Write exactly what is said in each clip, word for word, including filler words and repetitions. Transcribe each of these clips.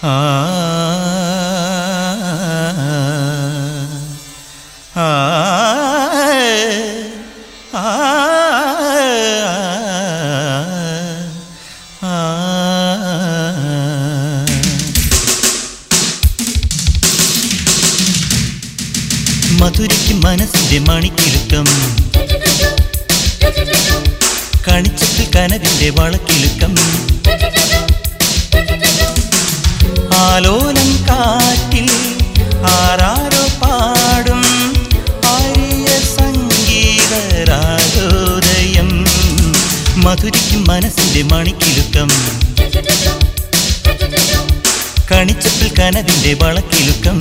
ആ ആ മധുരയ്ക്ക് മനസ്സിന്റെ മണിക്കിലുക്കം, കണിച്ചത്തിൽ കനവിന്റെ വളക്കിലുക്കം, ആലോലം കാറ്റിൽ ആരാരോ പാടും ആര്യ സംഗീത രാഗോദയം. മധുരയ്ക്ക് മനസ്സിന്റെ മണിക്കിലുക്കം, കണിച്ചത്തിൽ കനവിന്റെ വളക്കിലുക്കം,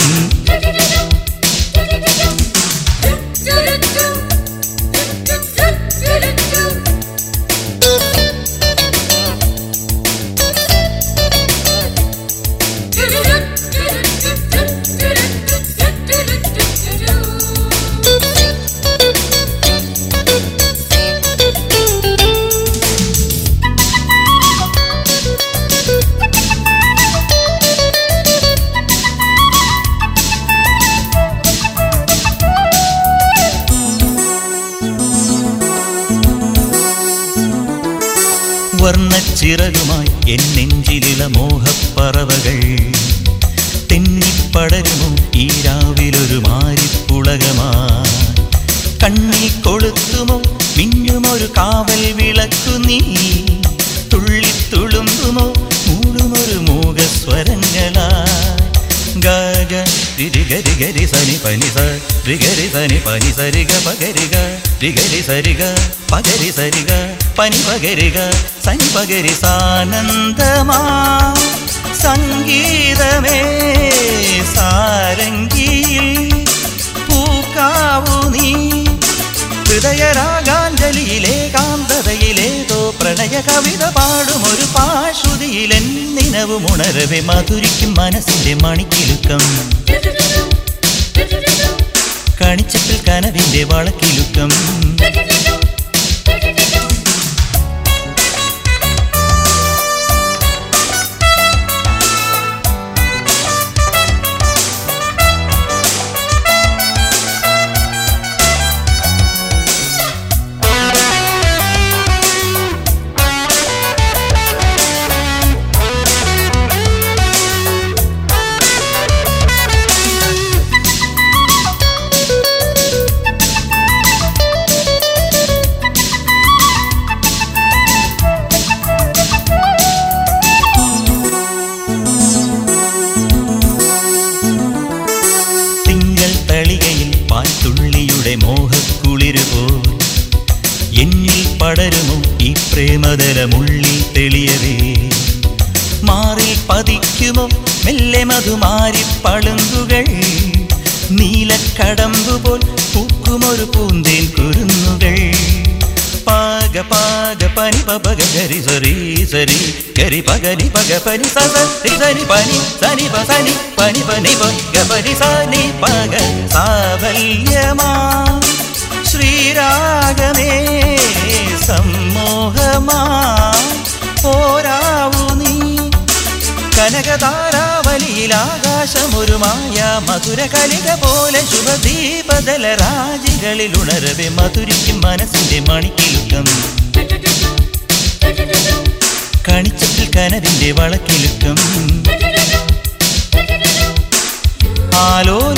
വർണ്ണച്ചിറകുമായി എൻ നെഞ്ചിലിള മോഹപ്പറവകൾ തെന്നിപ്പടരുമോ ഈ രാവിലൊരു മാരിപ്പുളകമായി. കണ്ണിൽ കൊളുത്തുമോ മിന്നുമൊരു കാവൽ വിളക്കു നീ, തുള്ളിത്തുളുമ്പുമോ മൂടുമൊരു മൂകസ്വരങ്ങളായി. ഗഗ രിഗരി ഗരി സനി പനി സ രിഗരി സനി പനി സരിഗ പകരിക രിഗരി സരിഗ പകരി സരിഗ പനി പകരിക സനി പകരി സാനന്ദമാ സംഗീതമേ സാരംഗിയിൽ പൂക്കാവു നീ. ഹൃദയരാഗാഞ്ജലിയിലെ കാന്തതയിലേതോ പ്രണയ കവിത പാടുമൊരു പാശ്രുതിയിലെൻ നിനവും ഉണരവെ. മധുരിക്കും മനസ്സിന്റെ മണിക്കിലുക്കം, കണിച്ചത്തിൽ കനവിന്റെ വളക്കിലുക്കം, പാൽത്തുള്ളിയുടെ മോഹക്കുളിരുപോൽ എന്നിൽ പടരുമോ ഈ പ്രേമതലമുള്ളിൽ തെളിയവേ. മാറിൽ പതിക്കുമോ മെല്ലെ മധുമാരിപ്പളുങ്കുകൾ, നീലക്കടമ്പുപോൽ പൂക്കുമൊരു പൂന്തേൻ കുരുന്നുകൾ. പാക പാക പനി പക ഗരി സരി സരി ഗരി പകനി പക പനി സരി സനി പനി സനി പനി പനി പനി പനി സനി പക സാഫല്യമാ ശ്രീരാഗമേ സമ്മോഹമാ പോരാവു നീ. കനകതാരാവലിയിൽ ആകാശമൊരു മായ മധുര കലിക പോലെ ശുഭദീപദല രാജികളിൽ ഉണരവെ. മധുരിക്കും മനസ്സിന്റെ മണിക്കിലുക്കം, കണിച്ചത്തിൽ കനവിന്റെ വളക്കിലുക്കം, ആലോ